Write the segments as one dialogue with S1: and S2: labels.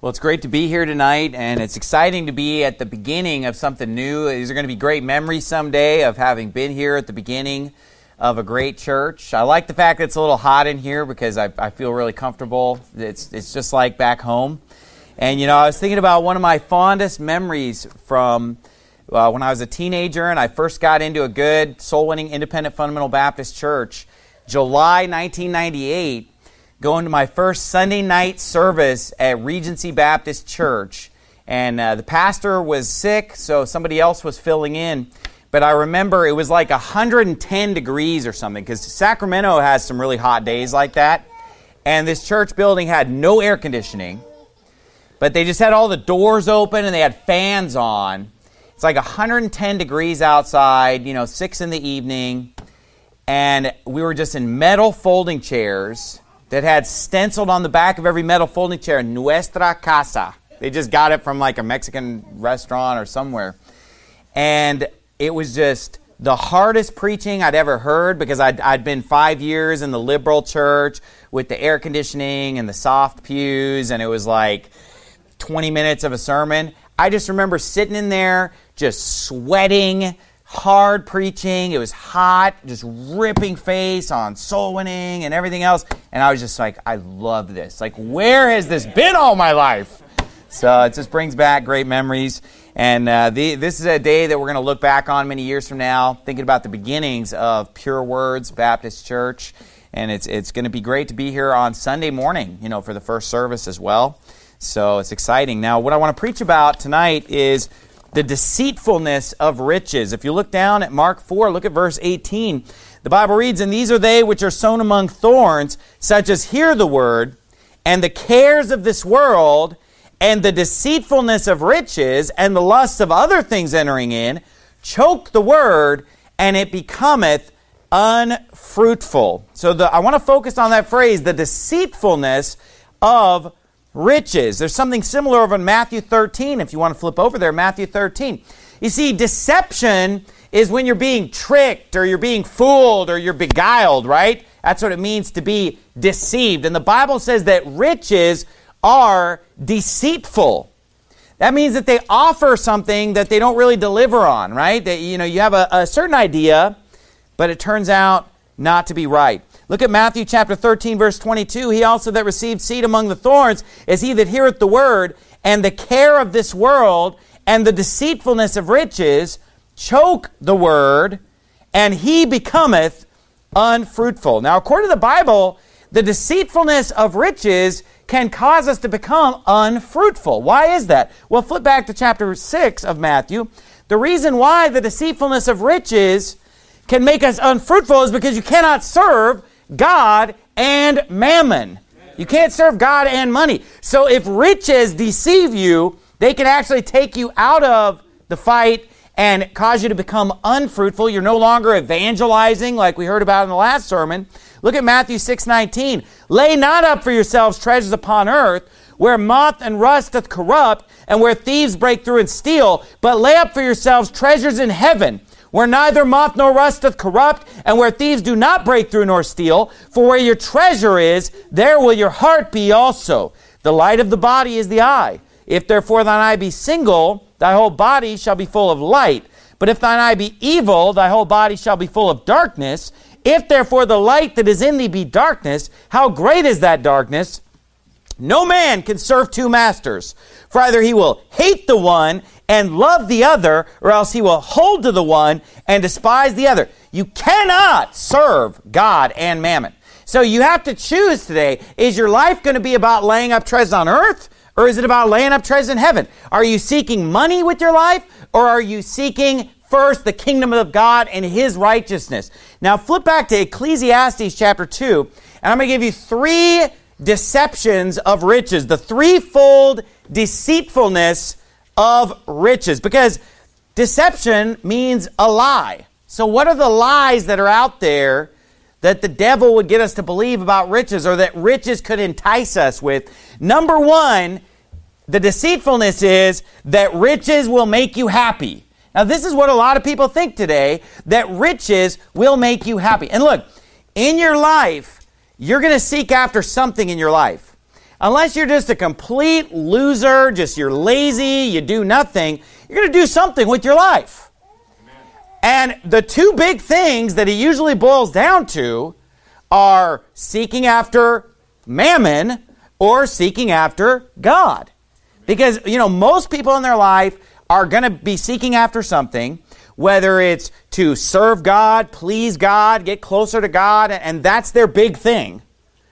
S1: Well, it's great to be here tonight, and it's exciting to be at the beginning of something new. These are going to be great memories someday of having been here at the beginning of a great church. I like the fact that it's a little hot in here because I feel really comfortable. It's just like back home. And, I was thinking about one of my fondest memories from when I was a teenager and I first got into a good, soul-winning, independent fundamental Baptist church. July 1998, going to my first Sunday night service at Regency Baptist Church. And the pastor was sick, so somebody else was filling in. But I remember it was like 110 degrees or something, because Sacramento has some really hot days like that. And this church building had no air conditioning, but they just had all the doors open and they had fans on. It's like 110 degrees outside, 6 in the evening. And we were just in metal folding chairs that had stenciled on the back of every metal folding chair, Nuestra Casa. They just got it from like a Mexican restaurant or somewhere. And it was just the hardest preaching I'd ever heard, because I'd been 5 years in the liberal church with the air conditioning and the soft pews, and it was like 20 minutes of a sermon. I just remember sitting in there just sweating, hard preaching. It was hot, just ripping face on soul winning and everything else. And I was just like, I love this. Like, where has this been all my life? So it just brings back great memories. And this is a day that we're going to look back on many years from now, thinking about the beginnings of Pure Words Baptist Church. And it's going to be great to be here on Sunday morning, for the first service as well. So it's exciting. Now, what I want to preach about tonight is the deceitfulness of riches. If you look down at Mark 4, look at verse 18. The Bible reads, "And these are they which are sown among thorns, such as hear the word, and the cares of this world, and the deceitfulness of riches, and the lusts of other things entering in, choke the word, and it becometh unfruitful." So I want to focus on that phrase, the deceitfulness of riches. There's something similar over in Matthew 13, if you want to flip over there, Matthew 13. You see, deception is when you're being tricked, or you're being fooled, or you're beguiled, right? That's what it means to be deceived. And the Bible says that riches are deceitful. That means that they offer something that they don't really deliver on, right? That, you have a certain idea, but it turns out not to be right. Look at Matthew chapter 13, verse 22. "He also that received seed among the thorns is he that heareth the word, and the care of this world and the deceitfulness of riches choke the word, and he becometh unfruitful." Now, according to the Bible, the deceitfulness of riches can cause us to become unfruitful. Why is that? Well, flip back to chapter 6 of Matthew. The reason why the deceitfulness of riches can make us unfruitful is because you cannot serve God and mammon. You can't serve God and money. So if riches deceive you, they can actually take you out of the fight and cause you to become unfruitful. You're no longer evangelizing like we heard about in the last sermon. Look at Matthew 6:19. "Lay not up for yourselves treasures upon earth, where moth and rust doth corrupt, and where thieves break through and steal, but lay up for yourselves treasures in heaven, where neither moth nor rust doth corrupt, and where thieves do not break through nor steal. For where your treasure is, there will your heart be also. The light of the body is the eye. If therefore thine eye be single, thy whole body shall be full of light. But if thine eye be evil, thy whole body shall be full of darkness. If therefore the light that is in thee be darkness, how great is that darkness? No man can serve two masters, for either he will hate the one and love the other, or else he will hold to the one and despise the other. You cannot serve God and mammon. So you have to choose today. Is your life going to be about laying up treasures on earth, or is it about laying up treasures in heaven? Are you seeking money with your life, or are you seeking first the kingdom of God and his righteousness? Now flip back to Ecclesiastes chapter 2, and I'm going to give you 3 deceptions of riches, the threefold deceitfulness of riches, because deception means a lie. So what are the lies that are out there that the devil would get us to believe about riches, or that riches could entice us with? Number 1, the deceitfulness is that riches will make you happy. Now this is what a lot of people think today, that riches will make you happy. And look, in your life, you're going to seek after something in your life. Unless you're just a complete loser, just you're lazy, you do nothing, you're going to do something with your life. And the two big things that he usually boils down to are seeking after mammon or seeking after God. Because, most people in their life are going to be seeking after something, whether it's to serve God, please God, get closer to God, and that's their big thing.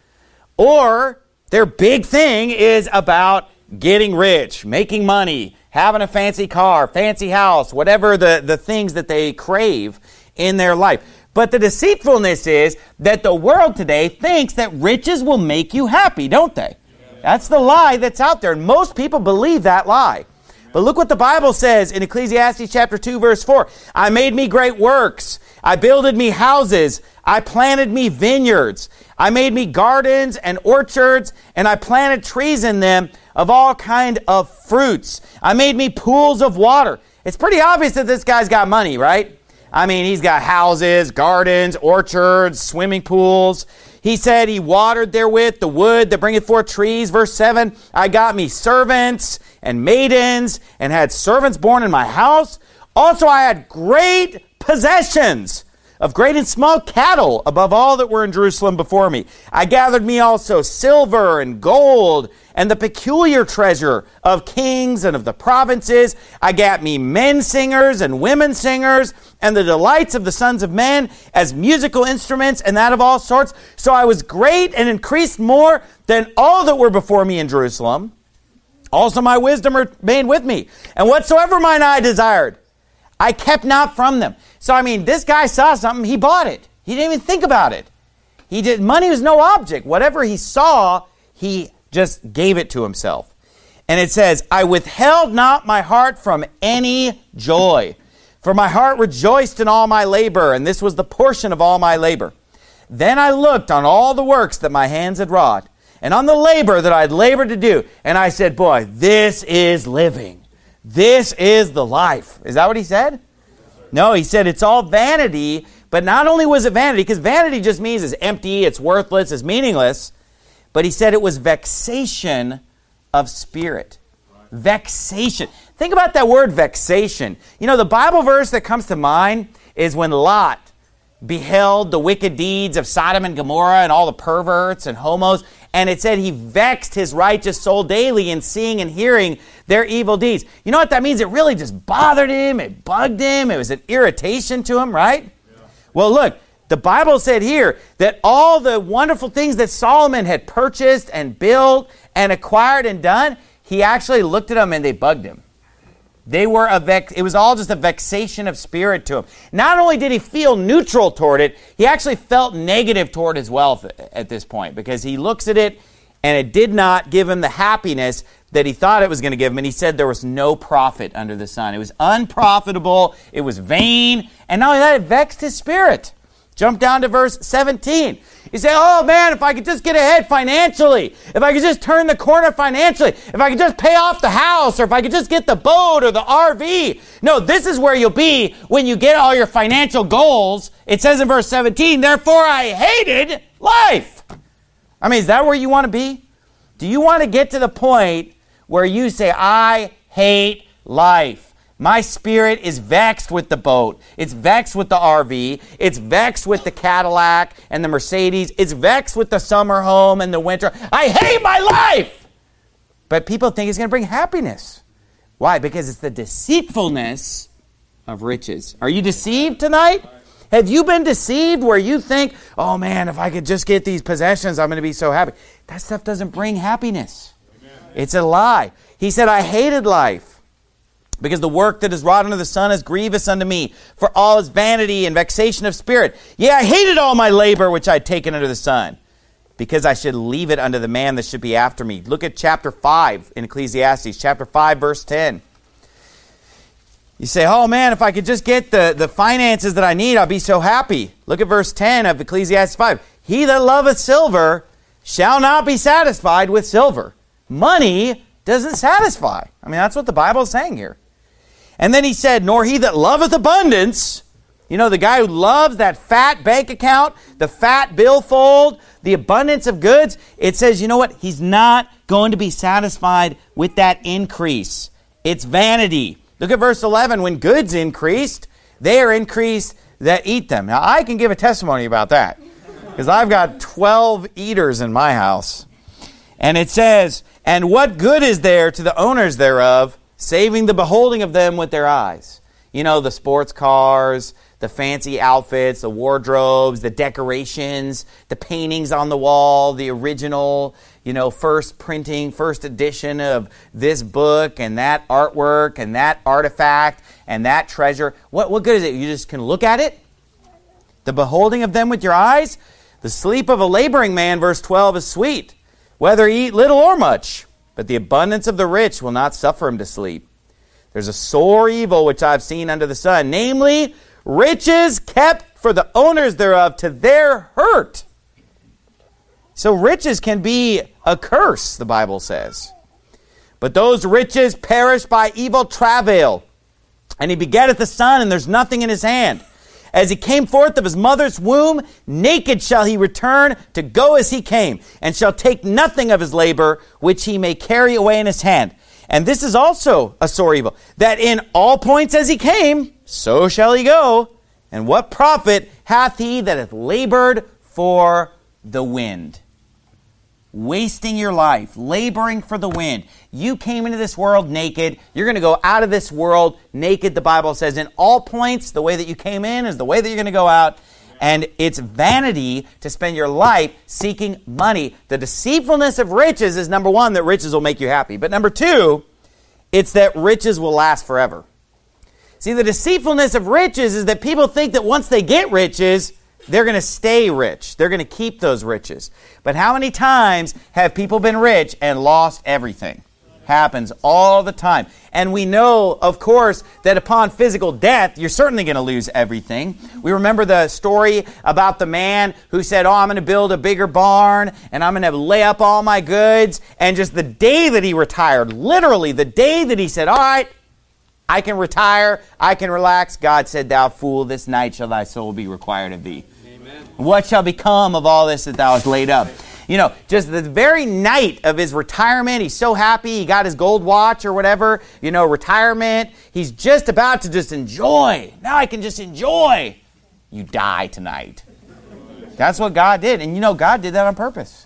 S1: Or their big thing is about getting rich, making money, having a fancy car, fancy house, whatever the things that they crave in their life. But the deceitfulness is that the world today thinks that riches will make you happy, don't they? That's the lie that's out there, and most people believe that lie. But look what the Bible says in Ecclesiastes chapter 2, verse 4. I made me great works. I builded me houses. I planted me vineyards. I made me gardens and orchards, and I planted trees in them of all kind of fruits. I made me pools of water. It's pretty obvious that this guy's got money, right? I mean, he's got houses, gardens, orchards, swimming pools. He said he watered therewith the wood that bringeth forth trees. Verse 7, I got me servants and maidens and had servants born in my house. Also I had great possessions of great and small cattle above all that were in Jerusalem before me. I gathered me also silver and gold and the peculiar treasure of kings and of the provinces. I got me men singers and women singers and the delights of the sons of men as musical instruments and that of all sorts. So I was great and increased more than all that were before me in Jerusalem. Also my wisdom remained with me, and whatsoever mine eye desired, I kept not from them. So, this guy saw something, he bought it. He didn't even think about it. Money was no object. Whatever he saw, he just gave it to himself. And it says, I withheld not my heart from any joy, for my heart rejoiced in all my labor, and this was the portion of all my labor. Then I looked on all the works that my hands had wrought, and on the labor that I had labored to do, and I said, boy, this is living. This is the life. Is that what he said? No, he said it's all vanity, but not only was it vanity, because vanity just means it's empty, it's worthless, it's meaningless, but he said it was vexation of spirit. Vexation. Think about that word vexation. The Bible verse that comes to mind is when Lot beheld the wicked deeds of Sodom and Gomorrah and all the perverts and homos, and it said he vexed his righteous soul daily in seeing and hearing their evil deeds. You know what that means? It really just bothered him. It bugged him. It was an irritation to him, right? Yeah. Well, look, the Bible said here that all the wonderful things that Solomon had purchased and built and acquired and done, he actually looked at them and they bugged him. They were it was all just a vexation of spirit to him. Not only did he feel neutral toward it, he actually felt negative toward his wealth at this point, because he looks at it and it did not give him the happiness that he thought it was going to give him. And he said there was no profit under the sun. It was unprofitable. It was vain. And not only that, it vexed his spirit. Jump down to verse 17. You say, oh man, if I could just get ahead financially, if I could just turn the corner financially, if I could just pay off the house, or if I could just get the boat or the RV. No, this is where you'll be when you get all your financial goals. It says in verse 17, therefore I hated life. Is that where you want to be? Do you want to get to the point where you say, I hate life? My spirit is vexed with the boat. It's vexed with the RV. It's vexed with the Cadillac and the Mercedes. It's vexed with the summer home and the winter. I hate my life! But people think it's going to bring happiness. Why? Because it's the deceitfulness of riches. Are you deceived tonight? Have you been deceived where you think, oh man, if I could just get these possessions, I'm going to be so happy? That stuff doesn't bring happiness. It's a lie. He said, I hated life, because the work that is wrought under the sun is grievous unto me, for all is vanity and vexation of spirit. Yea, I hated all my labor which I had taken under the sun, because I should leave it unto the man that should be after me. Look at chapter 5 in Ecclesiastes, chapter 5, verse 10. You say, oh man, if I could just get the finances that I need, I'll be so happy. Look at verse 10 of Ecclesiastes 5. He that loveth silver shall not be satisfied with silver. Money doesn't satisfy. That's what the Bible is saying here. And then he said, nor he that loveth abundance, the guy who loves that fat bank account, the fat billfold, the abundance of goods, it says, you know what? He's not going to be satisfied with that increase. It's vanity. Look at verse 11. When goods increased, they are increased that eat them. Now, I can give a testimony about that because I've got 12 eaters in my house. And it says, and what good is there to the owners thereof, saving the beholding of them with their eyes? You know, the sports cars, the fancy outfits, the wardrobes, the decorations, the paintings on the wall, the original, first printing, first edition of this book and that artwork and that artifact and that treasure. What good is it? You just can look at it? The beholding of them with your eyes? The sleep of a laboring man, verse 12, is sweet, whether he eat little or much. But the abundance of the rich will not suffer him to sleep. There's a sore evil which I've seen under the sun, namely, riches kept for the owners thereof to their hurt. So riches can be a curse, the Bible says. But those riches perish by evil travail. And he begetteth a son, and there's nothing in his hand. As he came forth of his mother's womb, naked shall he return to go as he came, and shall take nothing of his labor, which he may carry away in his hand. And this is also a sore evil, that in all points as he came, so shall he go. And what profit hath he that hath labored for the wind? Wasting your life, laboring for the wind. You came into this world naked. You're going to go out of this world naked, the Bible says. In all points, the way that you came in is the way that you're going to go out. And it's vanity to spend your life seeking money. The deceitfulness of riches is, number one, that riches will make you happy. But number two, it's that riches will last forever. See, the deceitfulness of riches is that people think that once they get riches, they're going to stay rich. They're going to keep those riches. But how many times have people been rich and lost everything? Happens all the time. And we know, of course, that upon physical death, you're certainly going to lose everything. We remember the story about the man who said, I'm going to build a bigger barn, and I'm going to lay up all my goods. And just the day that he retired, literally the day that he said, all right, I can retire, I can relax, God said, thou fool, this night shall thy soul be required of thee. Amen. What shall become of all this that thou hast laid up? Just the very night of his retirement, he's so happy, he got his gold watch or whatever, retirement. He's just about to just enjoy. Now I can just enjoy. You die tonight. That's what God did. And God did that on purpose.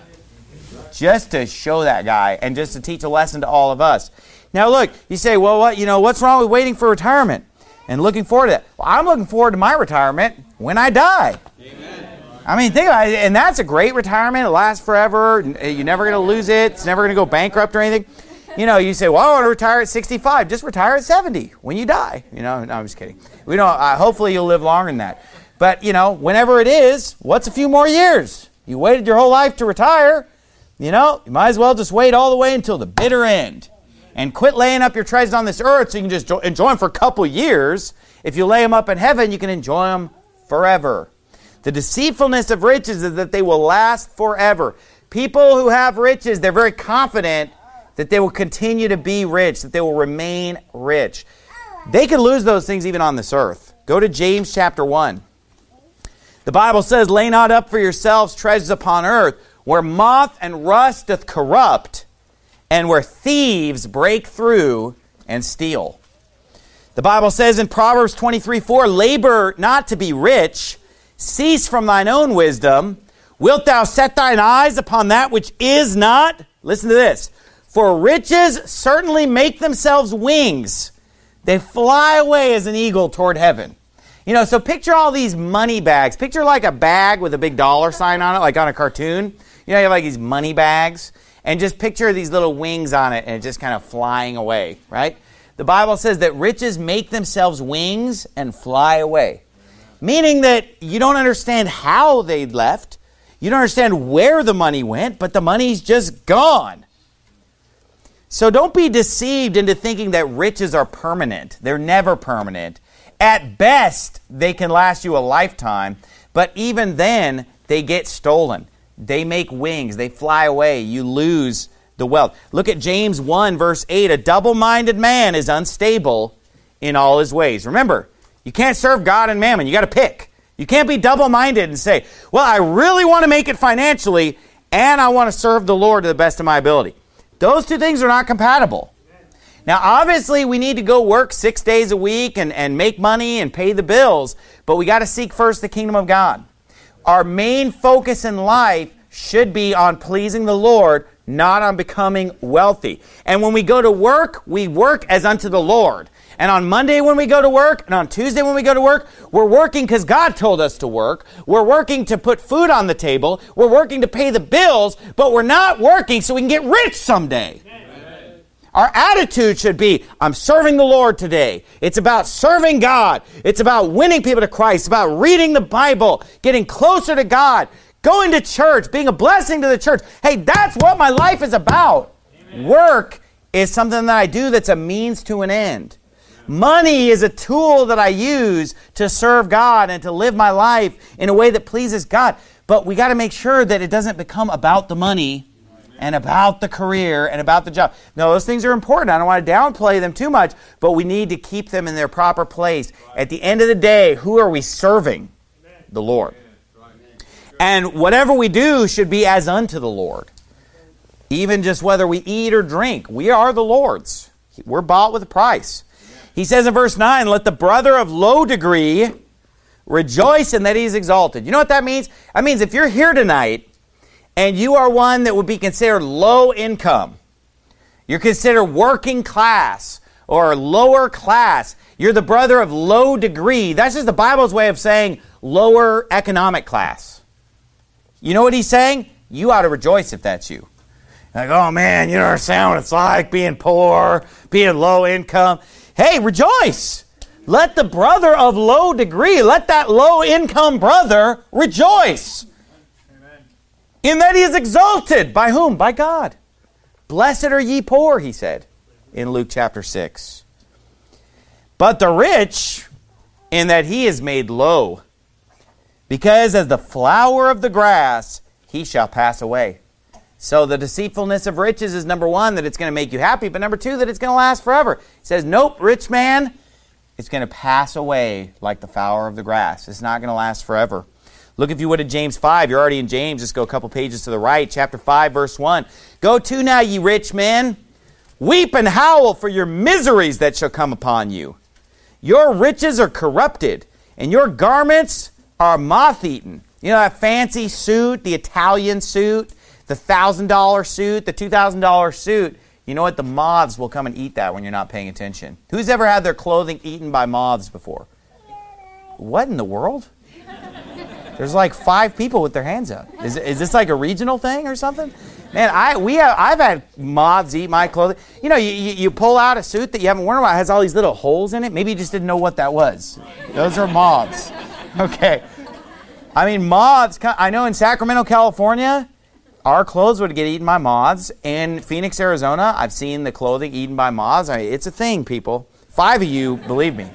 S1: Just to show that guy and just to teach a lesson to all of us. Now look, you say, well, what's wrong with waiting for retirement and looking forward to that? Well, I'm looking forward to my retirement when I die. Amen. I mean, think about it, and that's a great retirement. It lasts forever. You're never going to lose it. It's never going to go bankrupt or anything. You say, well, I want to retire at 65. Just retire at 70 when you die. No, I'm just kidding. Hopefully you'll live longer than that. But, whenever it is, what's a few more years? You waited your whole life to retire. You might as well just wait all the way until the bitter end. And quit laying up your treasures on this earth so you can just enjoy them for a couple years. If you lay them up in heaven, you can enjoy them forever. The deceitfulness of riches is that they will last forever. People who have riches, they're very confident that they will continue to be rich, that they will remain rich. They can lose those things even on this earth. Go to James chapter 1. The Bible says, lay not up for yourselves treasures upon earth, where moth and rust doth corrupt, and where thieves break through and steal. The Bible says in Proverbs 23:4, labor not to be rich, cease from thine own wisdom. Wilt thou set thine eyes upon that which is not? Listen to this. For riches certainly make themselves wings. They fly away as an eagle toward heaven. So picture all these money bags. Picture like a bag with a big dollar sign on it, like on a cartoon. You have like these money bags. And just picture these little wings on it and it just kind of flying away, right? The Bible says that riches make themselves wings and fly away. Meaning that you don't understand how they left. You don't understand where the money went, but the money's just gone. So don't be deceived into thinking that riches are permanent. They're never permanent. At best, they can last you a lifetime, but even then, they get stolen. They make wings. They fly away. You lose the wealth. Look at James 1, verse 8. A double-minded man is unstable in all his ways. Remember, you can't serve God and mammon. You got to pick. You can't be double-minded and say, well, I really want to make it financially, and I want to serve the Lord to the best of my ability. Those two things are not compatible. Now, obviously, we need to go work 6 days a week and make money and pay the bills, but we got to seek first the kingdom of God. Our main focus in life should be on pleasing the Lord, not on becoming wealthy. And when we go to work, we work as unto the Lord. And on Monday when we go to work, and on Tuesday when we go to work, we're working because God told us to work. We're working to put food on the table. We're working to pay the bills, but we're not working so we can get rich someday. Amen. Our attitude should be, I'm serving the Lord today. It's about serving God. It's about winning people to Christ. It's about reading the Bible, getting closer to God, going to church, being a blessing to the church. Hey, that's what my life is about. Amen. Work is something that I do that's a means to an end. Money is a tool that I use to serve God and to live my life in a way that pleases God. But we got to make sure that it doesn't become about the money and about the career and about the job. No, those things are important. I don't want to downplay them too much, but we need to keep them in their proper place. At the end of the day, who are we serving? The Lord. And whatever we do should be as unto the Lord. Even just whether we eat or drink, we are the Lord's. We're bought with a price. He says in verse 9, let the brother of low degree rejoice in that he is exalted. You know what that means? That means if you're here tonight and you are one that would be considered low income, you're considered working class or lower class, you're the brother of low degree. That's just the Bible's way of saying lower economic class. You know what he's saying? You ought to rejoice if that's you. Like, oh man, you don't understand what it's like being poor, being low income. Hey, rejoice. Let the brother of low degree, let that low income brother rejoice. Amen. In that he is exalted. By whom? By God. Blessed are ye poor, he said in Luke chapter 6. But the rich, in that he is made low, because as the flower of the grass, he shall pass away. So the deceitfulness of riches is number one, that it's going to make you happy, but number two, that it's going to last forever. He says, nope, rich man, it's going to pass away like the flower of the grass. It's not going to last forever. Look, if you would, at James 5. You're already in James. Just go a couple pages to the right. Chapter 5, verse 1. Go to now, ye rich men. Weep and howl for your miseries that shall come upon you. Your riches are corrupted, and your garments are moth-eaten. You know that fancy suit, the Italian suit, the $1,000 suit, the $2,000 suit, you know what? The moths will come and eat that when you're not paying attention. Who's ever had their clothing eaten by moths before? What in the world? There's like 5 people with their hands up. Is this like a regional thing or something? Man, I've had moths eat my clothing. You know, you pull out a suit that you haven't worn in a while, it has all these little holes in it. Maybe you just didn't know what that was. Those are moths. Okay. I mean, moths, I know in Sacramento, California, our clothes would get eaten by moths. In Phoenix, Arizona, I've seen the clothing eaten by moths. It's a thing, people. 5 of you, believe me.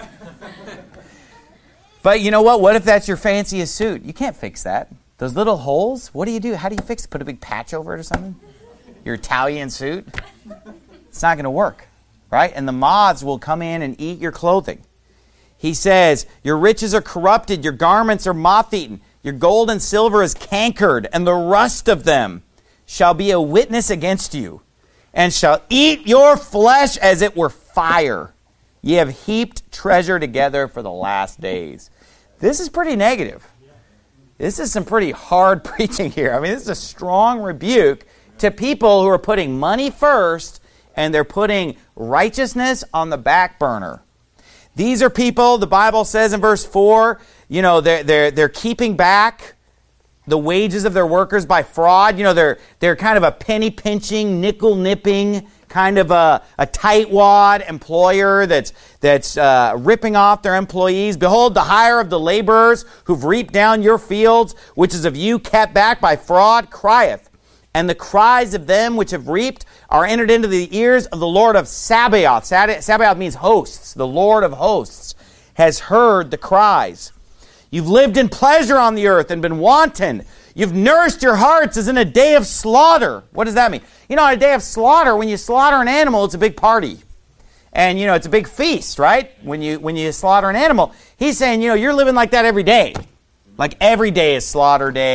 S1: But you know what? What if that's your fanciest suit? You can't fix that. Those little holes, what do you do? How do you fix it? Put a big patch over it or something? Your Italian suit? It's not going to work, right? And the moths will come in and eat your clothing. He says, your riches are corrupted, your garments are moth-eaten. Your gold and silver is cankered, and the rust of them shall be a witness against you, and shall eat your flesh as it were fire. Ye have heaped treasure together for the last days. This is pretty negative. This is some pretty hard preaching here. I mean, this is a strong rebuke to people who are putting money first, and they're putting righteousness on the back burner. These are people, the Bible says in verse 4, you know, they're keeping back the wages of their workers by fraud. You know, they're kind of a penny pinching, nickel nipping, kind of a tightwad employer that's ripping off their employees. Behold, the hire of the laborers who've reaped down your fields, which is of you kept back by fraud, crieth. And the cries of them which have reaped are entered into the ears of the Lord of Sabaoth. Sabaoth means hosts. The Lord of hosts has heard the cries. You've lived in pleasure on the earth and been wanton. You've nourished your hearts as in a day of slaughter. What does that mean? You know, on a day of slaughter, when you slaughter an animal, it's a big party. And, you know, it's a big feast, right? When you slaughter an animal. He's saying, you know, you're living like that every day. Like every day is slaughter day.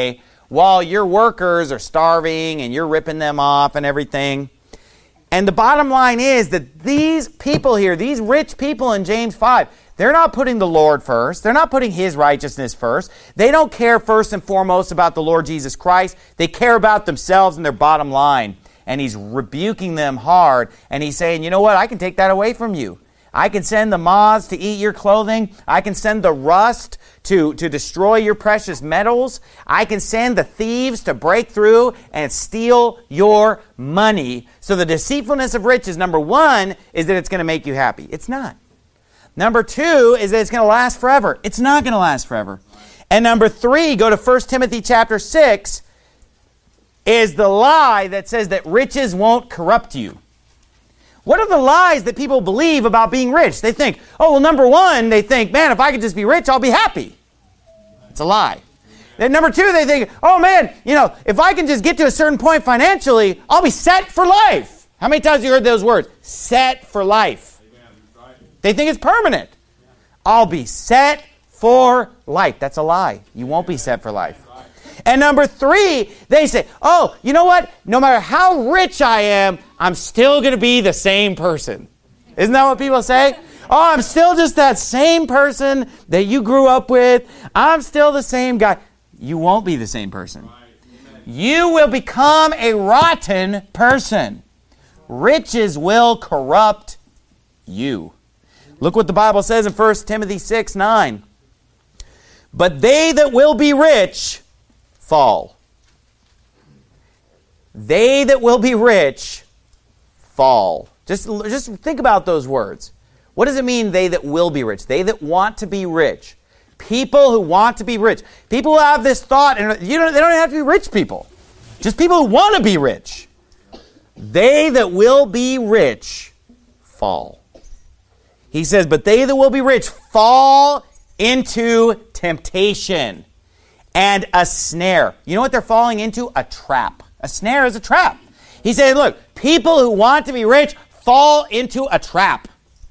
S1: while your workers are starving and you're ripping them off and everything. And the bottom line is that these people here, these rich people in James 5, they're not putting the Lord first. They're not putting His righteousness first. They don't care first and foremost about the Lord Jesus Christ. They care about themselves and their bottom line. And He's rebuking them hard. And He's saying, you know what? I can take that away from you. I can send the moths to eat your clothing. I can send the rust to destroy your precious metals. I can send the thieves to break through and steal your money. So the deceitfulness of riches, number one, is that it's going to make you happy. It's not. Number two is that it's going to last forever. It's not going to last forever. And number three, go to 1 Timothy chapter 6, is the lie that says that riches won't corrupt you. What are the lies that people believe about being rich? They think, oh, well, number one, they think, man, if I could just be rich, I'll be happy. It's a lie. Then number two, they think, oh, man, if I can just get to a certain point financially, I'll be set for life. How many times have you heard those words? Set for life. They think it's permanent. I'll be set for life. That's a lie. You won't be set for life. And number three, they say, oh, you know what? No matter how rich I am, I'm still going to be the same person. Isn't that what people say? Oh, I'm still just that same person that you grew up with. I'm still the same guy. You won't be the same person. You will become a rotten person. Riches will corrupt you. Look what the Bible says in 1 Timothy 6:9. But they that will be rich fall. They that will be rich fall. Just think about those words. What does it mean, they that will be rich? They that want to be rich. People who want to be rich. People who have this thought, and they don't have to be rich people. Just people who want to be rich. They that will be rich fall. He says, but they that will be rich fall into temptation and a snare. You know what they're falling into? A trap. A snare is a trap. He said, look, people who want to be rich fall into a trap.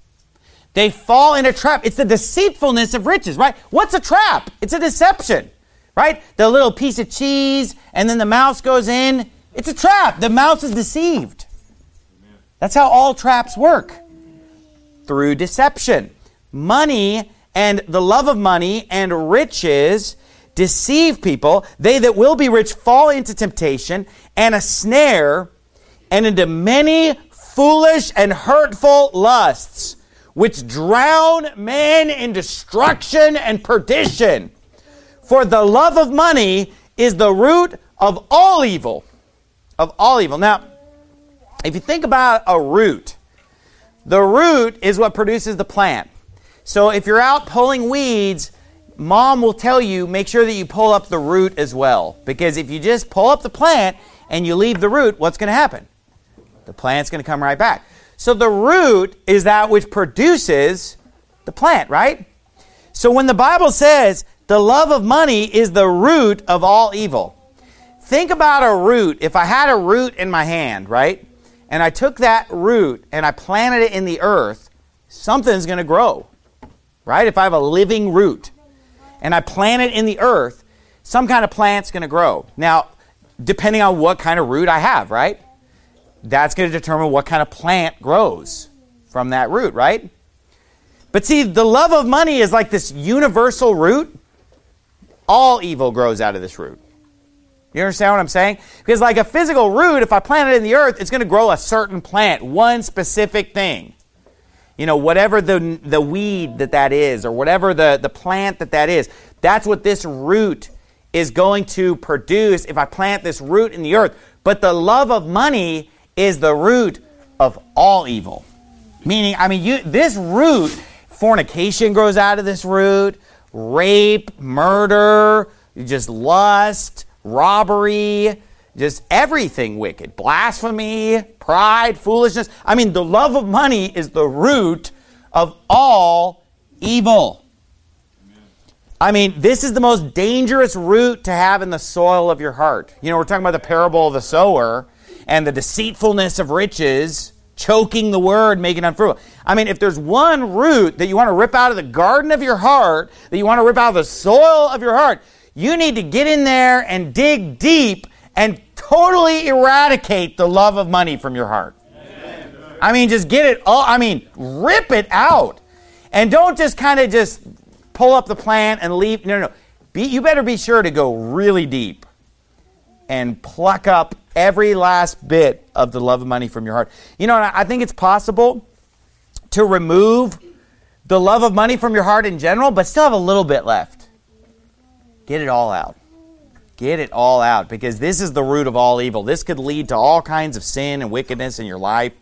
S1: They fall in a trap. It's the deceitfulness of riches, right? What's a trap? It's a deception, right? The little piece of cheese and then the mouse goes in. It's a trap. The mouse is deceived. That's how all traps work. Through deception. Money and the love of money and riches deceive people. They that will be rich fall into temptation and a snare and into many foolish and hurtful lusts, which drown men in destruction and perdition. For the love of money is the root of all evil. Of all evil. Now, if you think about a root, the root is what produces the plant. So if you're out pulling weeds, Mom will tell you, make sure that you pull up the root as well. Because if you just pull up the plant and you leave the root, what's going to happen? The plant's going to come right back. So the root is that which produces the plant, right? So when the Bible says the love of money is the root of all evil, think about a root. If I had a root in my hand, right? And I took that root and I planted it in the earth, something's going to grow, right? If I have a living root and I plant it in the earth, some kind of plant's going to grow. Now, depending on what kind of root I have, right? That's going to determine what kind of plant grows from that root, right? But see, the love of money is like this universal root. All evil grows out of this root. You understand what I'm saying? Because like a physical root, if I plant it in the earth, it's going to grow a certain plant, one specific thing. Whatever the weed that is, or whatever the plant that is, that's what this root is going to produce if I plant this root in the earth. But the love of money is the root of all evil. Meaning, this root, fornication grows out of this root, rape, murder, just lust, robbery, just everything wicked. Blasphemy, pride, foolishness. The love of money is the root of all evil. This is the most dangerous root to have in the soil of your heart. We're talking about the parable of the sower and the deceitfulness of riches, choking the word, making it unfruitful. If there's one root that you want to rip out of the garden of your heart, that you want to rip out of the soil of your heart, You need to get in there and dig deep and totally eradicate the love of money from your heart. Amen. I mean, just get it all. I mean, rip it out. And don't just kind of just pull up the plant and leave. No. You better be sure to go really deep and pluck up every last bit of the love of money from your heart. You know, I think it's possible to remove the love of money from your heart in general, but still have a little bit left. Get it all out. Get it all out, because this is the root of all evil. This could lead to all kinds of sin and wickedness in your life.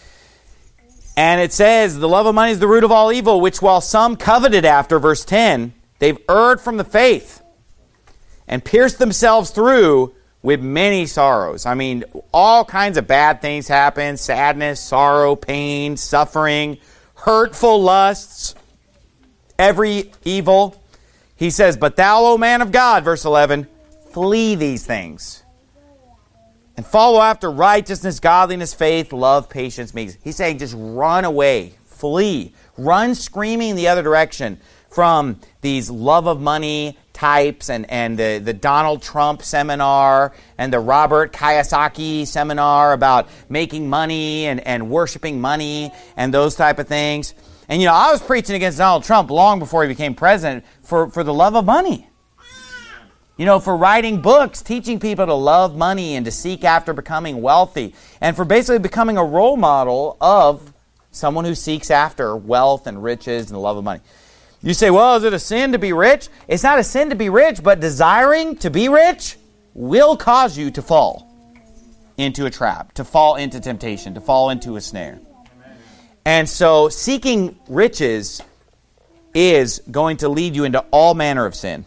S1: And it says, the love of money is the root of all evil, which while some coveted after, verse 10, they've erred from the faith and pierced themselves through with many sorrows. I mean, all kinds of bad things happen. Sadness, sorrow, pain, suffering, hurtful lusts, every evil. He says, but thou, O man of God, verse 11, flee these things and follow after righteousness, godliness, faith, love, patience, meekness. He's saying just run away, flee, run screaming the other direction from these love of money types and the Donald Trump seminar and the Robert Kiyosaki seminar about making money and worshiping money and those type of things. And, you know, I was preaching against Donald Trump long before he became president for the love of money. You know, for writing books, teaching people to love money and to seek after becoming wealthy, and for basically becoming a role model of someone who seeks after wealth and riches and the love of money. You say, well, is it a sin to be rich? It's not a sin to be rich, but desiring to be rich will cause you to fall into a trap, to fall into temptation, to fall into a snare. And so seeking riches is going to lead you into all manner of sin.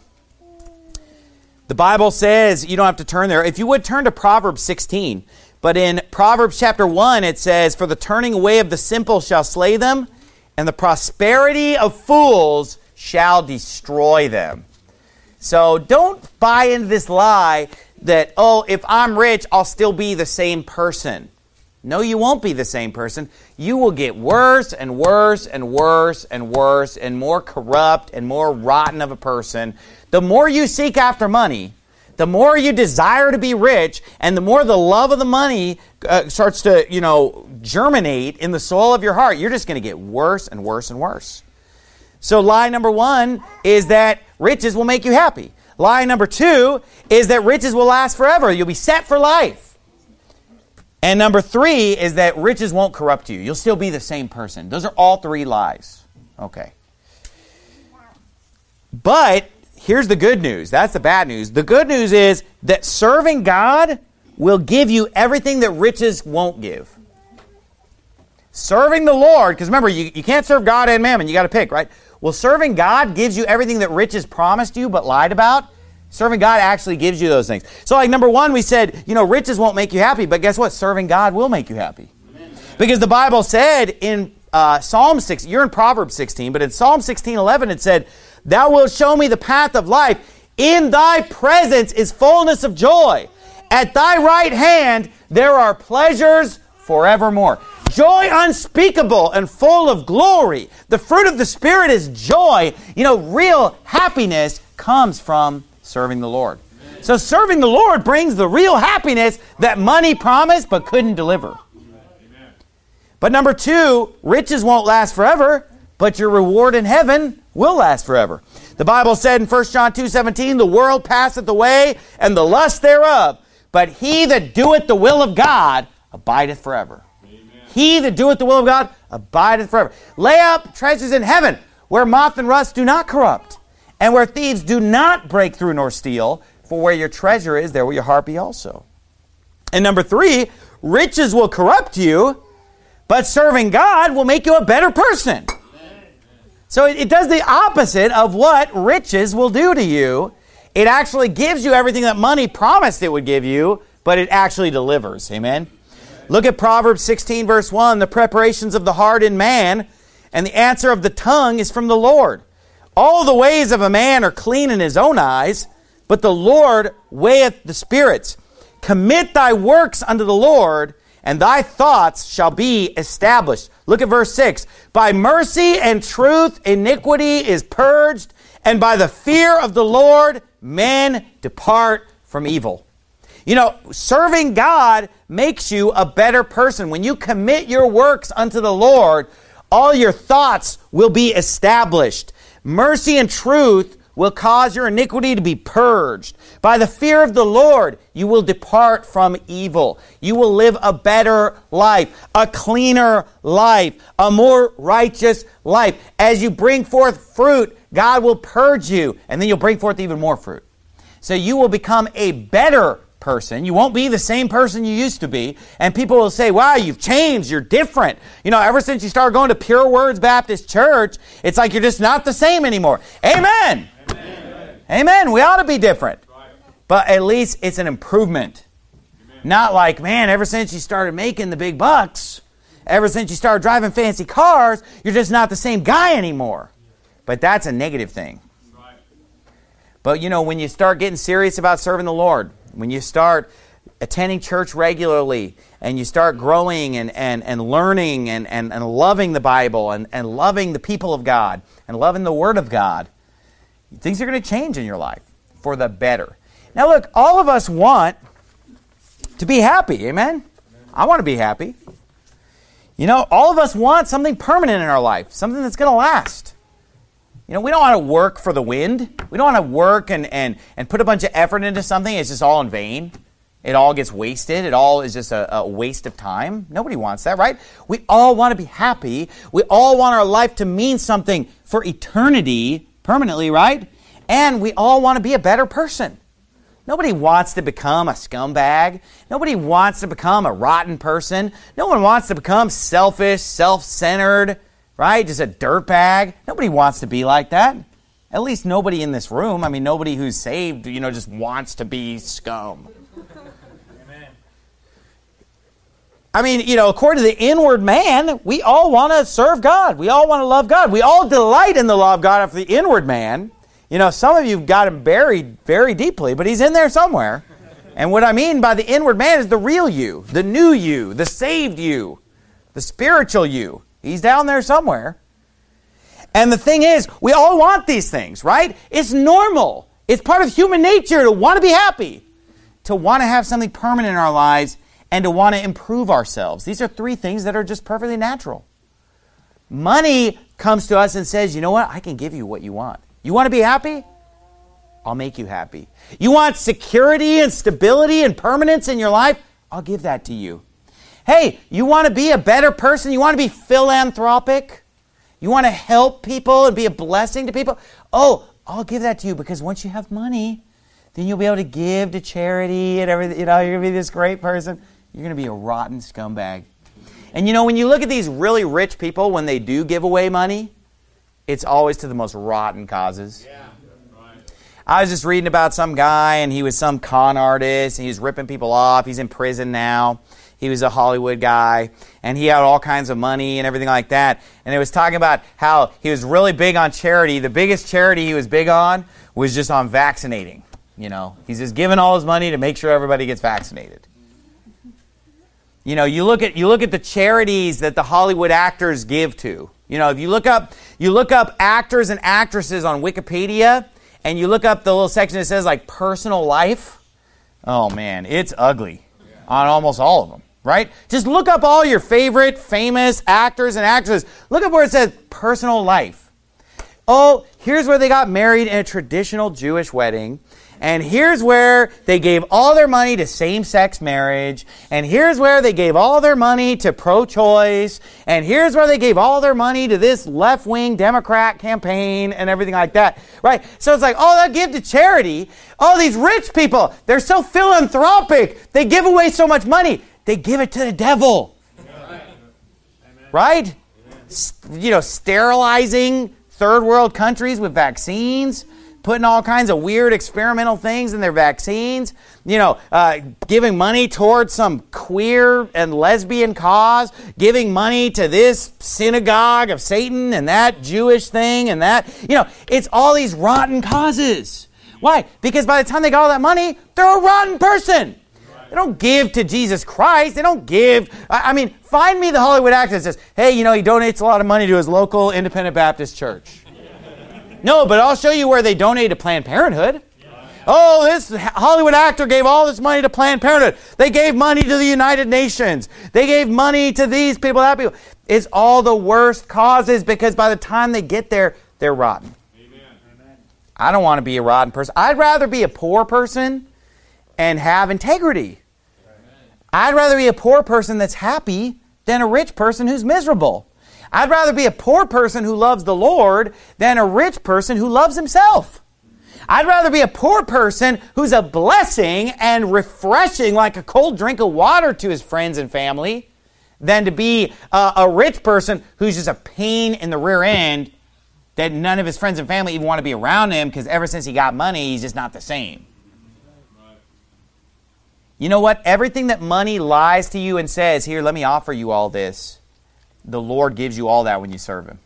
S1: The Bible says, you don't have to turn there. If you would, turn to Proverbs 16. But in Proverbs chapter 1, it says, for the turning away of the simple shall slay them, and the prosperity of fools shall destroy them. So don't buy into this lie that, oh, if I'm rich, I'll still be the same person. No, you won't be the same person. You will get worse and worse and worse and worse and more corrupt and more rotten of a person. The more you seek after money, the more you desire to be rich, and the more the love of the money starts to, germinate in the soul of your heart, you're just going to get worse and worse and worse. So lie number one is that riches will make you happy. Lie number two is that riches will last forever. You'll be set for life. And number three is that riches won't corrupt you. You'll still be the same person. Those are all three lies. Okay. But here's the good news. That's the bad news. The good news is that serving God will give you everything that riches won't give. Serving the Lord, because remember, you can't serve God and mammon. You got to pick, right? Well, serving God gives you everything that riches promised you but lied about. Serving God actually gives you those things. So like number one, we said, riches won't make you happy, but guess what? Serving God will make you happy. Amen. Because the Bible said in Psalm 6, you're in Proverbs 16, but in Psalm 16:11 it said, thou wilt show me the path of life. In thy presence is fullness of joy. At thy right hand there are pleasures forevermore. Joy unspeakable and full of glory. The fruit of the Spirit is joy. Real happiness comes from serving the Lord. Amen. So serving the Lord brings the real happiness that money promised but couldn't deliver. Amen. But number two, riches won't last forever, but your reward in heaven will last forever. The Bible said in 1 John 2:17, the world passeth away and the lust thereof, but he that doeth the will of God abideth forever. Amen. He that doeth the will of God abideth forever. Lay up treasures in heaven where moth and rust do not corrupt, and where thieves do not break through nor steal, for where your treasure is, there will your heart be also. And number three, riches will corrupt you, but serving God will make you a better person. So it does the opposite of what riches will do to you. It actually gives you everything that money promised it would give you, but it actually delivers. Amen? Look at Proverbs 16, verse 1. The preparations of the heart in man, and the answer of the tongue is from the Lord. All the ways of a man are clean in his own eyes, but the Lord weigheth the spirits. Commit thy works unto the Lord, and thy thoughts shall be established. Look at verse 6. By mercy and truth iniquity is purged, And by the fear of the Lord, men depart from evil. You know, serving God makes you a better person. When you commit your works unto the Lord, all your thoughts will be established. Mercy and truth will cause your iniquity to be purged. By the fear of the Lord, you will depart from evil. You will live a better life, a cleaner life, a more righteous life. As you bring forth fruit, God will purge you, and then you'll bring forth even more fruit. So you will become a better person. You won't be the same person you used to be. And people will say, wow, you've changed. You're different. You know, ever since you started going to Pure Words Baptist Church, it's like you're just not the same anymore. Amen. Amen. Amen. We ought to be different. But at least it's an improvement. Amen. Not like, man, ever since you started making the big bucks, ever since you started driving fancy cars, you're just not the same guy anymore. But that's a negative thing. But, you know, when you start getting serious about serving the Lord, when you start attending church regularly and you start growing and learning and loving the Bible and loving the people of God and loving the Word of God, things are going to change in your life for the better. Now, look, all of us want to be happy. Amen? I want to be happy. You know, all of us want something permanent in our life, something that's going to last. You know, we don't want to work for the wind. We don't want to work and put a bunch of effort into something. It's just all in vain. It all gets wasted. It all is just a waste of time. Nobody wants that, right? We all want to be happy. We all want our life to mean something for eternity, permanently, right? And we all want to be a better person. Nobody wants to become a scumbag. Nobody wants to become a rotten person. No one wants to become selfish, self-centered, right? Just a dirtbag. Nobody wants to be like that. At least nobody in this room. I mean, nobody who's saved, you know, just wants to be scum. Amen. I mean, you know, according to the inward man, we all want to serve God. We all want to love God. We all delight in the law of God after the inward man. You know, some of you have got him buried very deeply, but he's in there somewhere. And what I mean by the inward man is the real you, the new you, the saved you, the spiritual you. He's down there somewhere. And the thing is, we all want these things, right? It's normal. It's part of human nature to want to be happy, to want to have something permanent in our lives, and to want to improve ourselves. These are three things that are just perfectly natural. Money comes to us and says, you know what? I can give you what you want. You want to be happy? I'll make you happy. You want security and stability and permanence in your life? I'll give that to you. Hey, you want to be a better person? You want to be philanthropic? You want to help people and be a blessing to people? Oh, I'll give that to you, because once you have money, then you'll be able to give to charity and everything. You know, you're going to be this great person. You're going to be a rotten scumbag. And you know, when you look at these really rich people, when they do give away money, it's always to the most rotten causes. Yeah. I was just reading about some guy, and he was some con artist, and he was ripping people off. He's in prison now. He was a Hollywood guy, and he had all kinds of money and everything like that. And it was talking about how he was really big on charity. The biggest charity he was big on was just on vaccinating. You know, he's just giving all his money to make sure everybody gets vaccinated. You know, you look at the charities that the Hollywood actors give to. You know, if you look up actors and actresses on Wikipedia, and you look up the little section that says like personal life, oh man, it's ugly on almost all of them, right? Just look up all your favorite famous actors and actresses. Look up where it says personal life. Oh, here's where they got married in a traditional Jewish wedding. And here's where they gave all their money to same-sex marriage. And here's where they gave all their money to pro-choice. And here's where they gave all their money to this left-wing Democrat campaign and everything like that. Right? So it's like, oh, they'll give to charity. Oh, these rich people, they're so philanthropic. They give away so much money. They give it to the devil. Right? You know, sterilizing third world countries with vaccines, putting all kinds of weird experimental things in their vaccines, you know, giving money towards some queer and lesbian cause, giving money to this synagogue of Satan and that Jewish thing and that. You know, it's all these rotten causes. Why? Because by the time they got all that money, they're a rotten person. They don't give to Jesus Christ. They don't give. I mean, find me the Hollywood actor that says, hey, you know, he donates a lot of money to his local independent Baptist church. No, but I'll show you where they donate to Planned Parenthood. Oh, this Hollywood actor gave all this money to Planned Parenthood. They gave money to the United Nations. They gave money to these people, that people. It's all the worst causes because by the time they get there, they're rotten. Amen. I don't want to be a rotten person. I'd rather be a poor person and have integrity. I'd rather be a poor person that's happy than a rich person who's miserable. I'd rather be a poor person who loves the Lord than a rich person who loves himself. I'd rather be a poor person who's a blessing and refreshing like a cold drink of water to his friends and family than to be a rich person who's just a pain in the rear end that none of his friends and family even want to be around him because ever since he got money, he's just not the same. You know what? Everything that money lies to you and says, here, let me offer you all this, the Lord gives you all that when you serve him.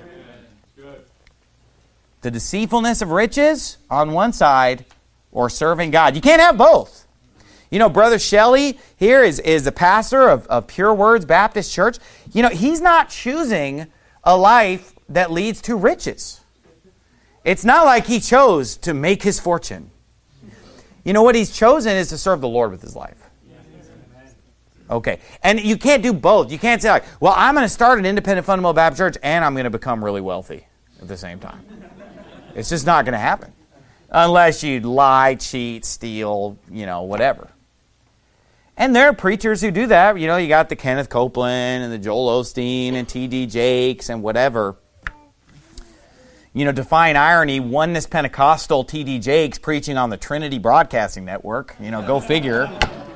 S1: The deceitfulness of riches on one side or serving God. You can't have both. You know, Brother Shelley here is the pastor of Pure Words Baptist Church. You know, he's not choosing a life that leads to riches. It's not like he chose to make his fortune. You know, what he's chosen is to serve the Lord with his life. Okay. And you can't do both. You can't say like, well, I'm going to start an independent fundamental Baptist church and I'm going to become really wealthy at the same time. It's just not going to happen. Unless you lie, cheat, steal, you know, whatever. And there are preachers who do that. You know, you got the Kenneth Copeland and the Joel Osteen and T.D. Jakes and whatever. You know, defying irony, Oneness Pentecostal T.D. Jakes preaching on the Trinity Broadcasting Network. You know, go figure.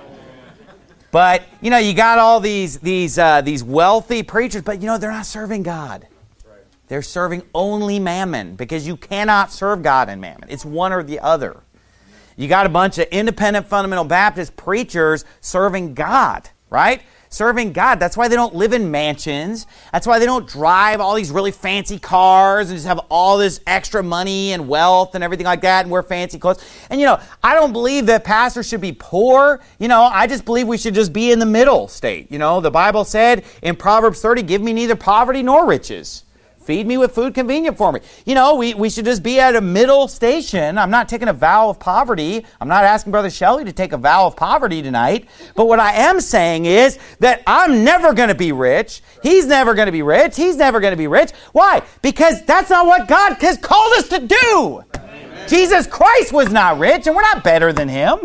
S1: But, you know, you got all these wealthy preachers, but, you know, they're not serving God. They're serving only mammon because you cannot serve God and mammon. It's one or the other. You got a bunch of independent fundamental Baptist preachers serving God, right? Serving God. That's why they don't live in mansions. That's why they don't drive all these really fancy cars and just have all this extra money and wealth and everything like that and wear fancy clothes. And, you know, I don't believe that pastors should be poor. You know, I just believe we should just be in the middle state. You know, the Bible said in Proverbs 30, give me neither poverty nor riches. Feed me with food convenient for me. You know, we should just be at a middle station. I'm not taking a vow of poverty. I'm not asking Brother Shelley to take a vow of poverty tonight. But what I am saying is that I'm never going to be rich. He's never going to be rich. He's never going to be rich. Why? Because that's not what God has called us to do. Amen. Jesus Christ was not rich, and we're not better than him.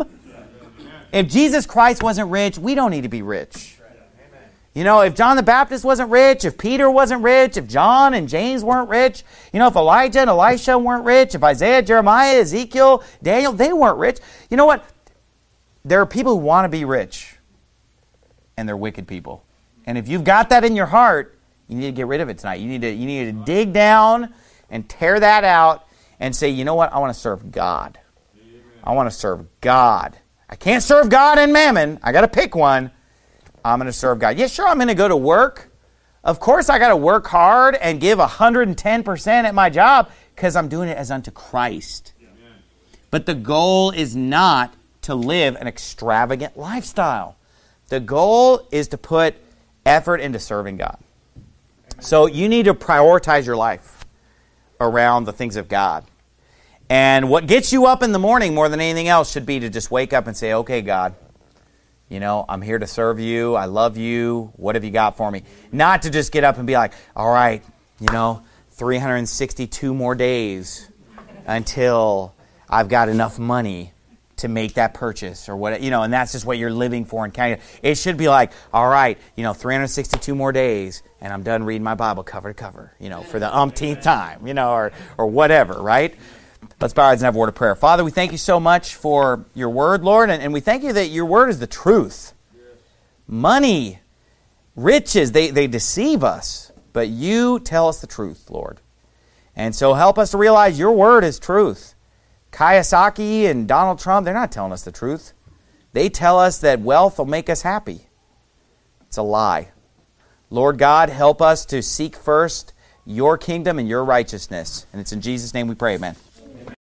S1: If Jesus Christ wasn't rich, we don't need to be rich. You know, if John the Baptist wasn't rich, if Peter wasn't rich, if John and James weren't rich, you know, if Elijah and Elisha weren't rich, if Isaiah, Jeremiah, Ezekiel, Daniel, they weren't rich. You know what? There are people who want to be rich, and they're wicked people. And if you've got that in your heart, you need to get rid of it tonight. You need to dig down and tear that out and say, you know what? I want to serve God. I want to serve God. I can't serve God and mammon. I got to pick one. I'm going to serve God. Yeah, sure, I'm going to go to work. Of course, I got to work hard and give 110% at my job because I'm doing it as unto Christ. Yeah. But the goal is not to live an extravagant lifestyle. The goal is to put effort into serving God. So you need to prioritize your life around the things of God. And what gets you up in the morning more than anything else should be to just wake up and say, okay, God, you know, I'm here to serve you. I love you. What have you got for me? Not to just get up and be like, all right, you know, 362 more days until I've got enough money to make that purchase or what, you know, and that's just what you're living for and counting. It should be like, all right, you know, 362 more days and I'm done reading my Bible cover to cover, you know, for the umpteenth time, you know, or whatever, right? Let's bow our heads and have a word of prayer. Father, we thank you so much for your word, Lord, and we thank you that your word is the truth. Yes. Money, riches, they deceive us, but you tell us the truth, Lord. And so help us to realize your word is truth. Kiyosaki and Donald Trump, they're not telling us the truth. They tell us that wealth will make us happy. It's a lie. Lord God, help us to seek first your kingdom and your righteousness. And it's in Jesus' name we pray, amen.